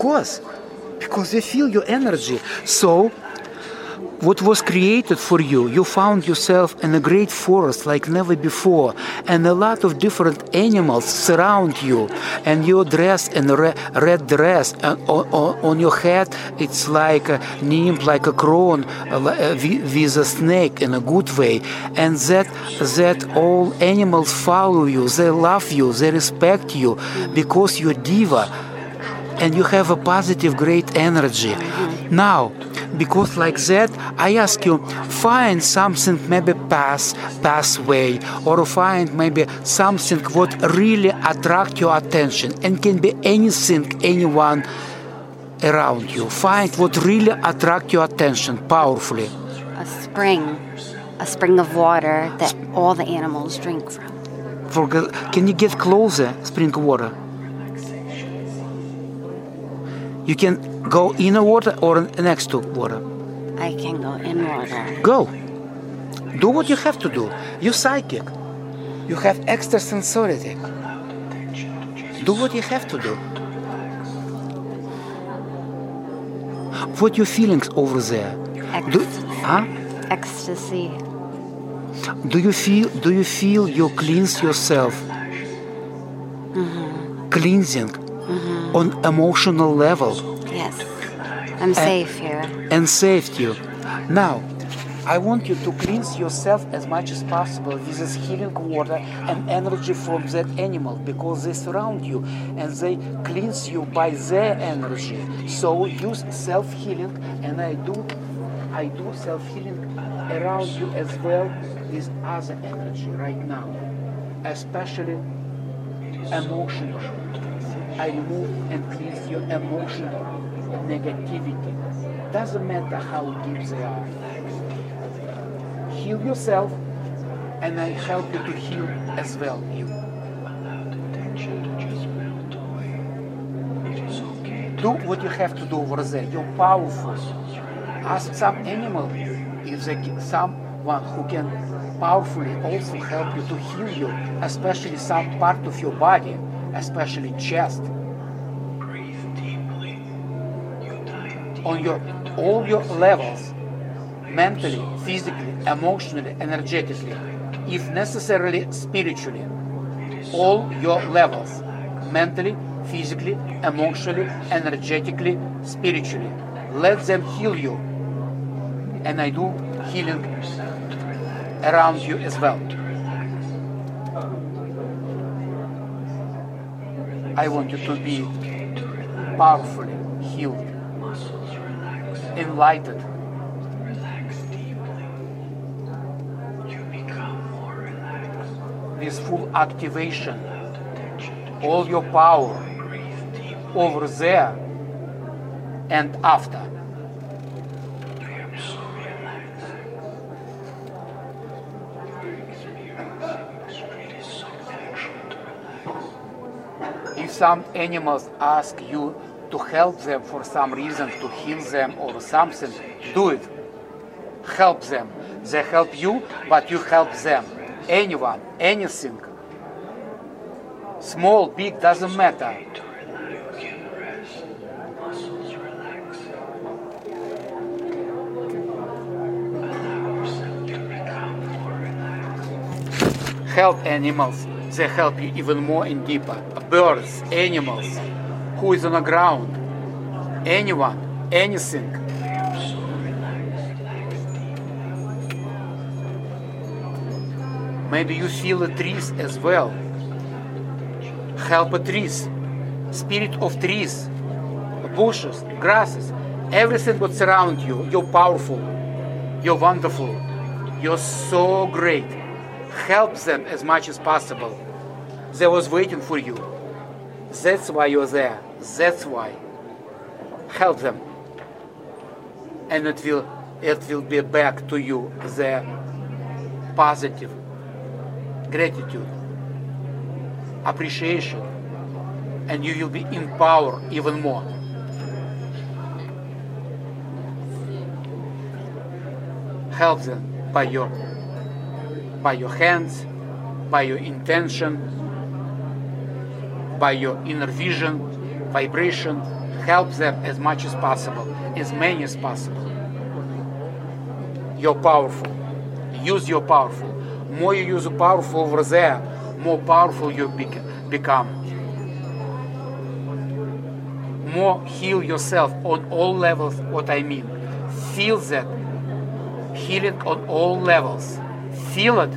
course, because they feel your energy. So, what was created for you, you found yourself in a great forest like never before, and a lot of different animals surround you, and you're dressed in a red dress, and on your head it's like a nymph, like a crown, with a snake in a good way, and that all animals follow you, they love you, they respect you, because you're diva, and you have a positive, great energy. Now, because like that, I ask you, find something maybe pathway, or find maybe something what really attract your attention, and can be anything, anyone around you. Find what really attract your attention powerfully. A spring of water that all the animals drink from. Can you get closer, spring of water? You can go in the water or next to water? I can go in water. Go. Do what you have to do. You're psychic. You have extrasensory. Do what you have to do. What your feelings over there? Ecstasy. Do you feel you cleanse yourself? Cleansing on emotional level. Yes. I'm safe here. And saved you. Now, I want you to cleanse yourself as much as possible with this healing water and energy from that animal, because they surround you and they cleanse you by their energy. So use self-healing, and I do self-healing around you as well with other energy right now, especially emotional. I remove and cleanse your emotional negativity. Doesn't matter how deep they are. Heal yourself, and I help you to heal as well you. Do what you have to do over there. You're powerful. Ask some animal if they someone who can powerfully also help you to heal you, especially some part of your body, especially chest. On all your levels, mentally, physically, emotionally, energetically, if necessarily spiritually, all your levels, mentally, physically, emotionally, energetically, spiritually. Let them heal you, and I do healing around you as well. I want you to be powerfully healed, enlightened. With full activation, all your power over there and after. If some animals ask you to help them for some reason, to heal them or something, do it. Help them. They help you, but you help them. Anyone, anything. Small, big, doesn't matter. Help animals. They help you even more and deeper. Birds, animals, who is on the ground, anyone, anything. Maybe you feel the trees as well. Help the trees, spirit of trees, bushes, grasses, everything that surrounds you. You're powerful, you're wonderful, you're so great. Help them as much as possible. They was waiting for you. That's why you're there. That's why. Help them. And it will be back to you the positive gratitude, appreciation, and you will be empowered even more. Help them by your hands, by your intention, by your inner vision, vibration, Help them as much as possible, as many as possible. You're powerful. Use your powerful. More you use powerful over there, more powerful you become. More heal yourself on all levels, what I mean. Feel that. Healing on all levels. Feel it.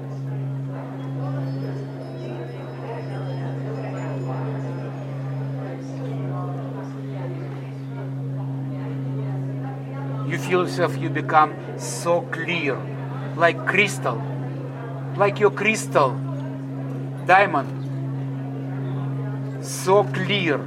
You feel yourself, you become so clear, like crystal, like your crystal, diamond, so clear.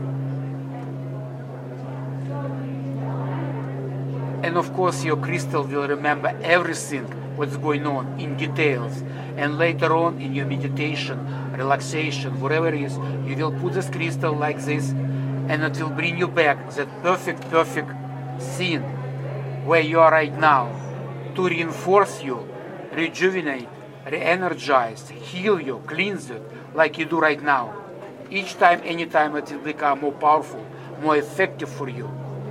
And of course your crystal will remember everything what's going on in details. And later on in your meditation, relaxation, whatever it is, you will put this crystal like this, and it will bring you back that perfect scene where you are right now, to reinforce you, rejuvenate, re-energize, heal you, cleanse it, like you do right now. Each time, anytime, it will become more powerful, more effective for you.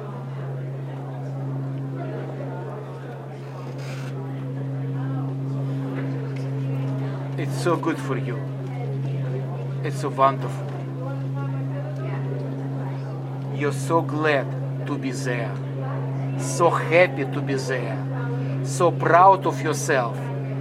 It's so good for you. It's so wonderful. You're so glad to be there. So happy to be there. So proud of yourself.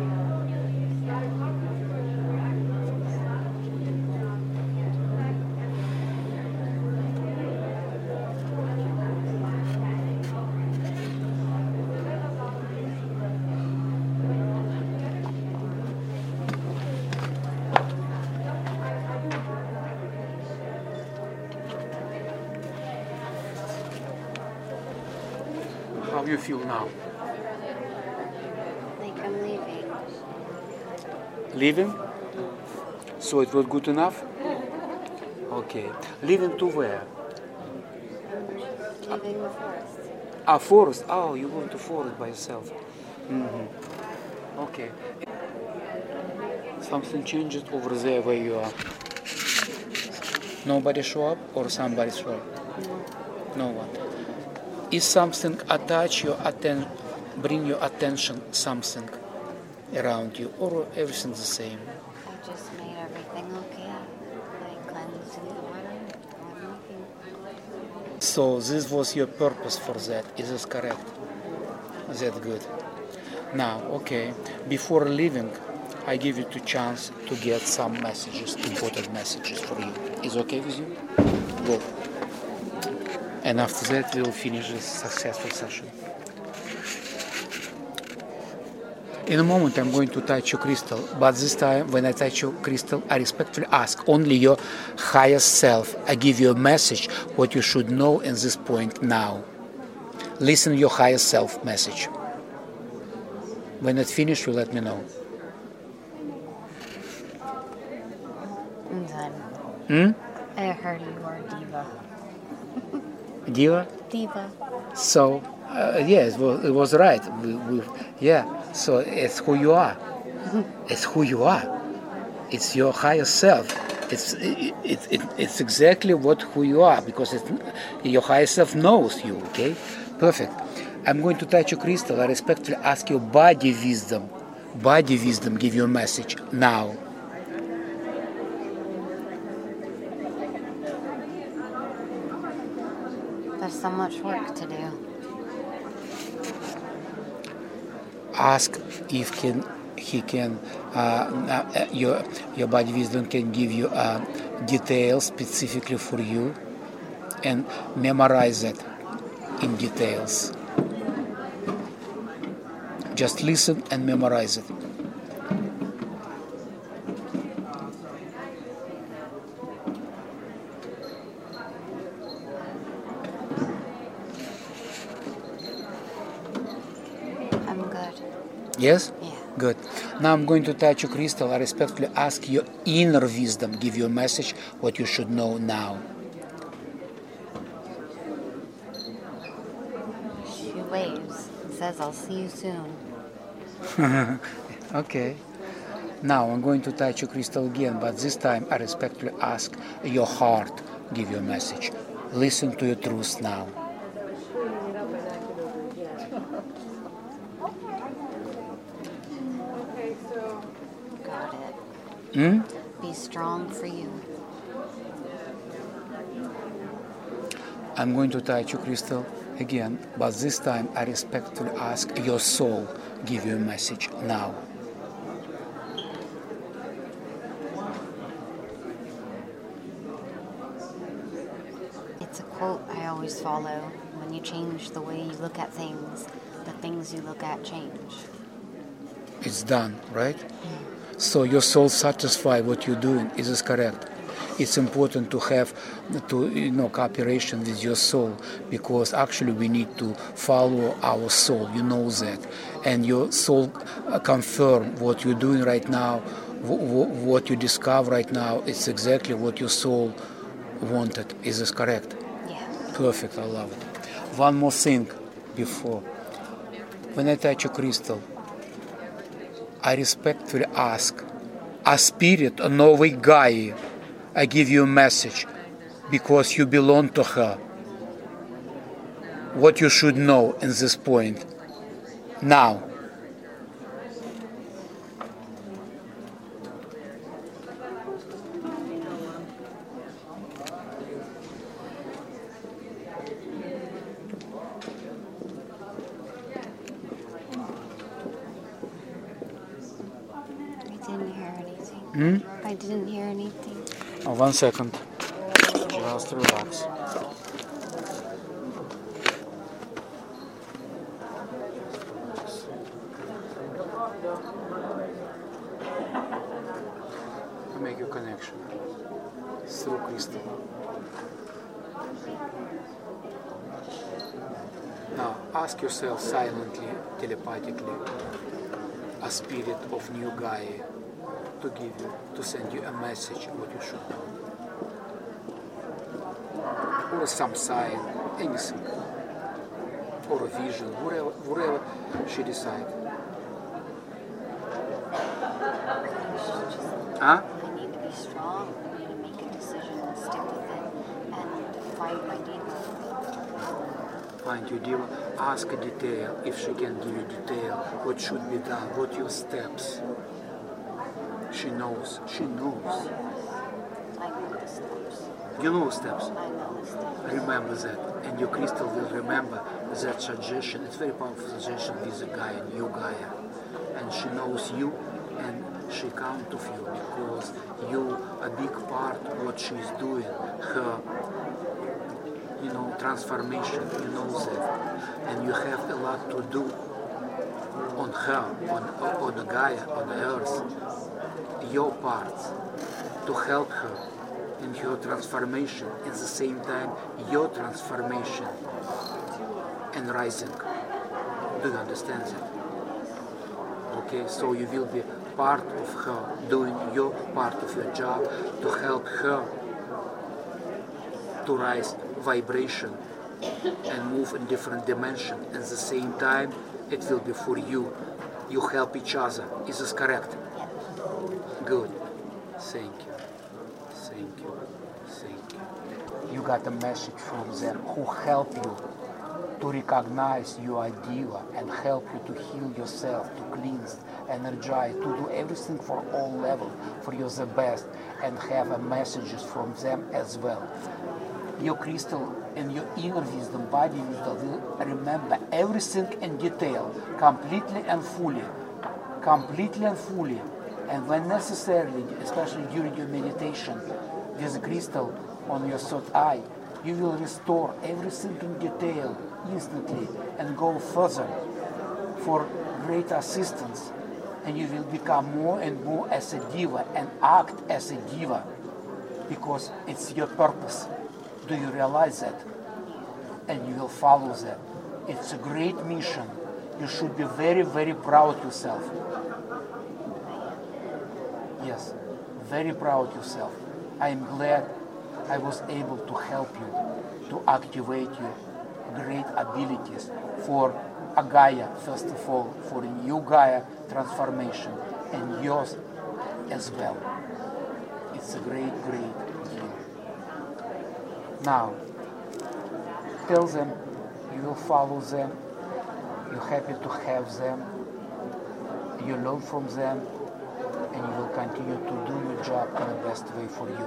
How you feel now? Like I'm leaving. Leaving? So it was good enough? Okay. Leaving to where? Leaving the forest. Forest. Oh, you're going to forest by yourself. Mm-hmm. Okay. Something changes over there where you are. Nobody show up or somebody show up? No one. Is something attach your attention, bring your attention something around you, or everything's the same? I just made everything okay. I cleansed in the water. Everything. So this was your purpose for that. Is this correct? That's good. Now, okay, before leaving, I give you the chance to get some messages, important messages for you. Is okay with you? Good. And after that, we'll finish this successful session. In a moment, I'm going to touch your crystal, but this time, when I touch your crystal, I respectfully ask only your highest self. I give you a message, what you should know in this point now. Listen to your highest self message. When it's finished, you let me know. I'm done. I heard you were a diva. Diva? Diva. So, yes, it was right. So it's who you are. It's who you are. It's your higher self. It's exactly who you are, because your higher self knows you. Okay, perfect. I'm going to touch your crystal. I respectfully ask your body wisdom. Body wisdom give you a message now. There's so much work to do. Ask if your body wisdom can give you details specifically for you, and memorize it in details. Just listen and memorize it. Yes? Yeah. Good. Now I'm going to touch your crystal. I respectfully ask your inner wisdom, give you a message, what you should know now. She waves and says, I'll see you soon. Okay. Now I'm going to touch your crystal again, but this time I respectfully ask your heart, give you a message. Listen to your truth now. Got it. Hmm? Be strong for you. I'm going to touch you, Crystal, again, but this time I respectfully ask your soul give you a message now. It's a quote I always follow. When you change the way you look at things, the things you look at change. It's done, right? So your soul satisfied what you're doing. Is this correct? It's important to have cooperation with your soul, because actually we need to follow our soul. You know that, and your soul confirm what you're doing right now, what you discover right now. It's exactly what your soul wanted. Is this correct? Yeah. Perfect. I love it. One more thing before. When I touch a crystal, I respectfully ask, a spirit, a Novy Gaia, I give you a message because you belong to her. What you should know in this point. Now. I didn't hear anything. I didn't hear anything. 1 second. Just relax. Make a connection through crystal. Now ask yourself silently, telepathically, a spirit of new Gaia to give you, to send you a message what you should know. Or some sign, anything. Or a vision, whatever she decides. Huh? I need to be strong. I need to make a decision and stick with it and find my demon. Find your diva, ask a detail, if she can give you detail, what should be done, what your steps. She knows. I know the steps. You know steps. I know the steps. Remember that. And your crystal will remember that suggestion. It's very powerful suggestion with a Gaia, new Gaia. And she knows you and she count of you because you a big part of what she's doing, her transformation, you know that. And you have a lot to do on her, on the Gaia, on the earth. Your part to help her in her transformation, at the same time your transformation and rising. Do you understand that? Okay, so you will be part of her, doing your part of your job to help her to rise vibration and move in different dimension. At the same time, it will be for you. You help each other. Is this correct? Good. Thank you. Thank you. Thank you. You got a message from them who help you to recognize your idea and help you to heal yourself, to cleanse, energize, to do everything for all levels, for you the best, and have messages from them as well. Your crystal and your inner wisdom, body wisdom will remember everything in detail, completely and fully. Completely and fully. And when necessary, especially during your meditation, with a crystal on your third eye, you will restore everything in detail instantly and go further for great assistance. And you will become more and more as a diva and act as a diva because it's your purpose. Do you realize that? And you will follow that. It's a great mission. You should be very, very proud of yourself. Yes, very proud of yourself. I am glad I was able to help you to activate your great abilities for a Gaia, first of all, for a new Gaia transformation, and yours as well. It's a great, great deal. Now, Tell them you will follow them, you're happy to have them, you learn from them, and you will continue to do your job in the best way for you.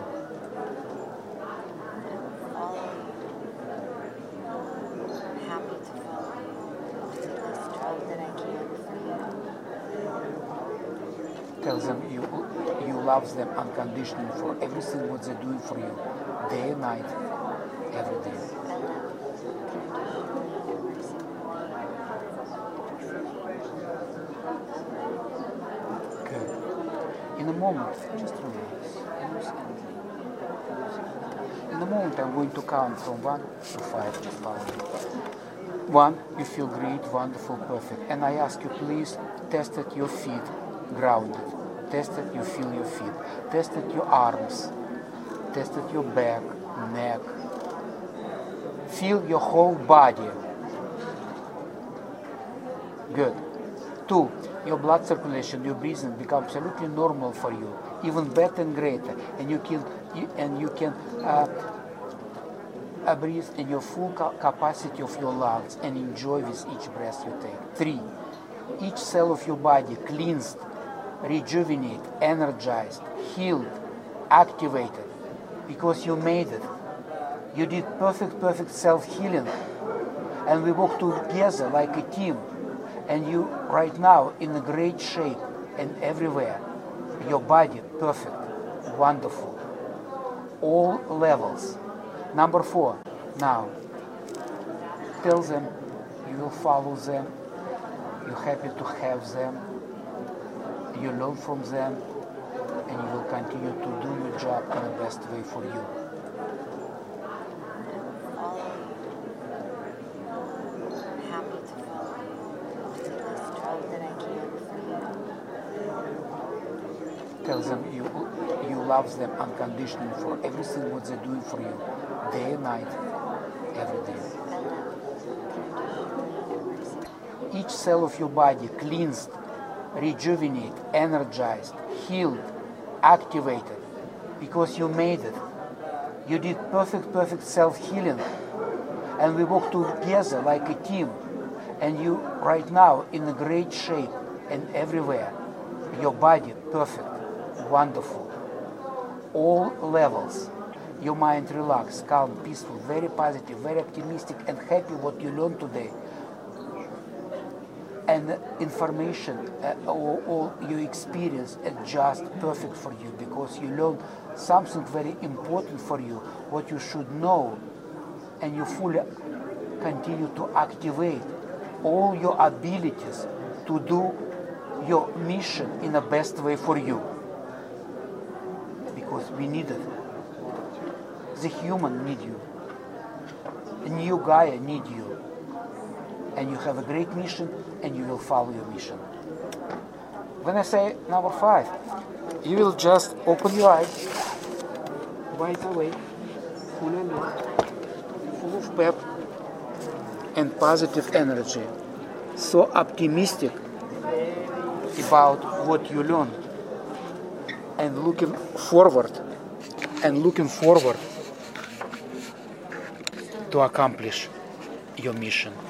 Happy to follow. Do this job that I can for you. Tell them you love them unconditionally for everything what they're doing for you, day and night, every day. Good. In a moment, just relax. In a moment, I'm going to count from 1 to 5. Just follow me. 1, you feel great, wonderful, perfect. And I ask you, please test at your feet, grounded. Test at you feel your feet. Test at your arms. Test at your back, neck. Feel your whole body. Good. 2, your blood circulation, your breathing become absolutely normal for you, even better and greater, and you can breathe in your full capacity of your lungs and enjoy with each breath you take. 3, each cell of your body cleansed, rejuvenated, energized, healed, activated, because you made it. You did perfect self-healing, and we work together like a team. And you right now in a great shape and everywhere. Your body perfect, wonderful, all levels. Number 4, now tell them you will follow them, you're happy to have them, you learn from them, and you will continue to do your job in the best way for you. Happy to follow. Do this job that I can for you. Tell them you love them unconditionally for everything what they're doing for you, day and night, every day. Each cell of your body cleansed, rejuvenated, energized, healed, activated, because you made it. You did perfect self-healing, and we work together like a team. And you right now in a great shape and everywhere. Your body perfect, wonderful, all levels. Your mind relaxed, calm, peaceful, very positive, very optimistic, and happy what you learned today. And information, all your experience is just perfect for you, because you learned something very important for you, what you should know, and you fully continue to activate all your abilities to do your mission in the best way for you, because we need it. The human need you, the new Gaia need you, and you have a great mission, and you will follow your mission. When I say number 5, you will just open your eyes right away, full alert, full of pep and positive energy, so optimistic about what you learned, and looking forward to accomplish your mission.